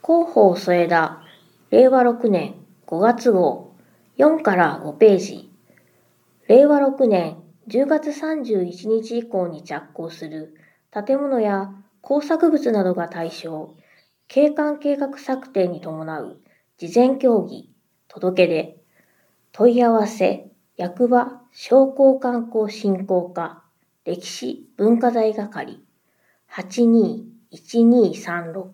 広報添田、令和6年5月号、4から5ページ。令和6年10月31日以降に着工する建物や工作物などが対象、景観計画策定に伴う事前協議、届け出、問い合わせ、役場、商工観光振興課、歴史文化財係、821236。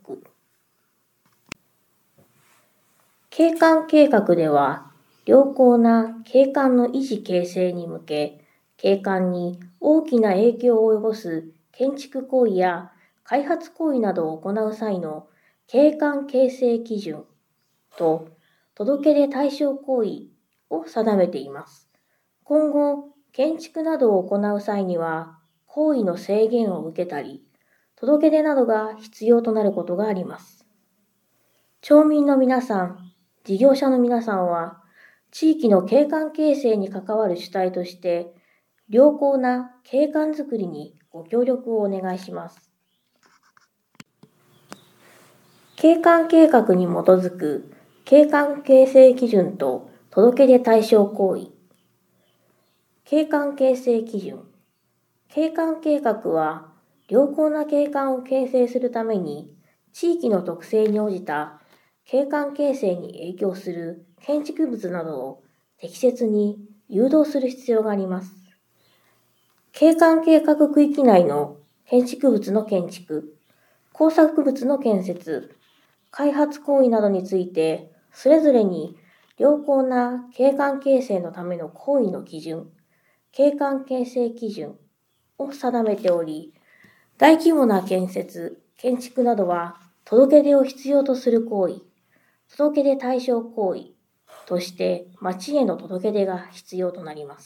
景観計画では、良好な景観の維持形成に向け、景観に大きな影響を及ぼす建築行為や開発行為などを行う際の景観形成基準と届け出対象行為を定めています。今後、建築などを行う際には、行為の制限を受けたり、届け出などが必要となることがあります。町民の皆さん、事業者の皆さんは、地域の景観形成に関わる主体として、良好な景観づくりにご協力をお願いします。景観計画に基づく景観形成基準と届け出対象行為。景観形成基準。景観計画は、良好な景観を形成するために、地域の特性に応じた景観形成に影響する建築物などを適切に誘導する必要があります。景観計画区域内の建築物の建築、工作物の建設、開発行為などについて、それぞれに良好な景観形成のための行為の基準、景観形成基準を定めており、大規模な建設、建築などは届け出を必要とする行為、届け出対象行為として町への届け出が必要となります。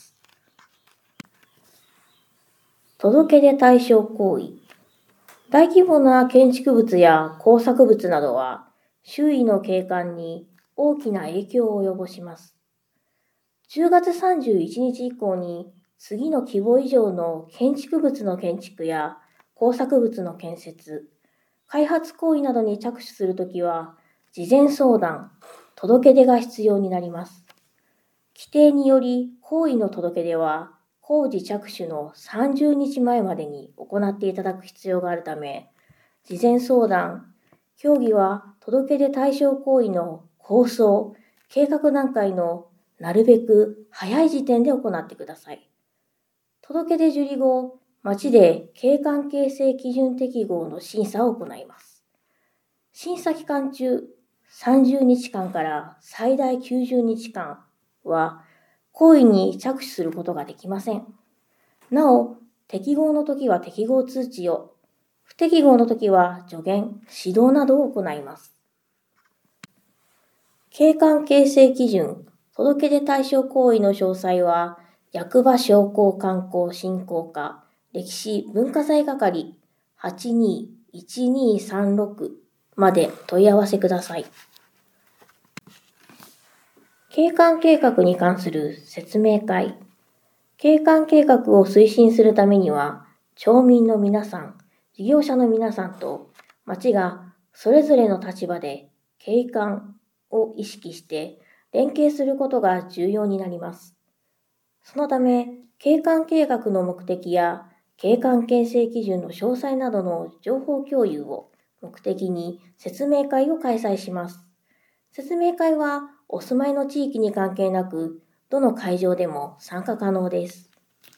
届け出対象行為。大規模な建築物や工作物などは周囲の景観に大きな影響を及ぼします。10月31日以降に次の規模以上の建築物の建築や工作物の建設、開発行為などに着手するときは、事前相談、届け出が必要になります。規定により、行為の届け出は、工事着手の30日前までに行っていただく必要があるため、事前相談、協議は届け出対象行為の構想、計画段階のなるべく早い時点で行ってください。届け出受理後、町で景観形成基準適合の審査を行います。審査期間中、30日間から最大90日間は、行為に着手することができません。なお、適合の時は適合通知を、不適合の時は助言、指導などを行います。景観形成基準、届け出対象行為の詳細は、役場商工観光振興課、歴史文化財係821236まで問い合わせください。景観計画に関する説明会。景観計画を推進するためには、町民の皆さん、事業者の皆さんと町がそれぞれの立場で景観を意識して連携することが重要になります。そのため、景観計画の目的や景観形成基準の詳細などの情報共有を目的に説明会を開催します。説明会はお住まいの地域に関係なく、どの会場でも参加可能です。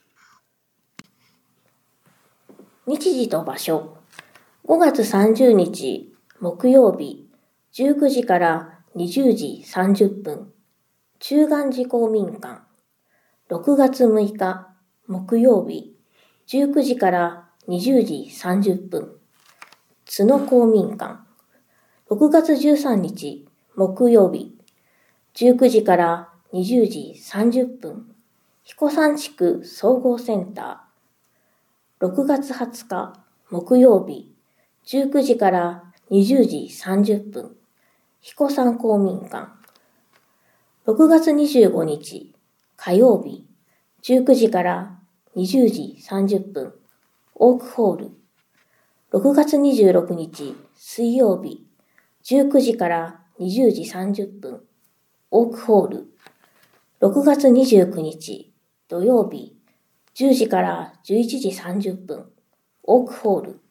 日時と場所。5月30日木曜日19時から20時30分。中元寺公民館。6月6日木曜日19時から20時30分。津野公民館。6月13日木曜日19時から20時30分。彦山地区総合センター。6月20日木曜日19時から20時30分。彦山公民館。6月25日火曜日19時から20時30分。オークホール。6月26日水曜日 19時から20時30分、オークホール。6月29日土曜日、10時から11時30分、オークホール。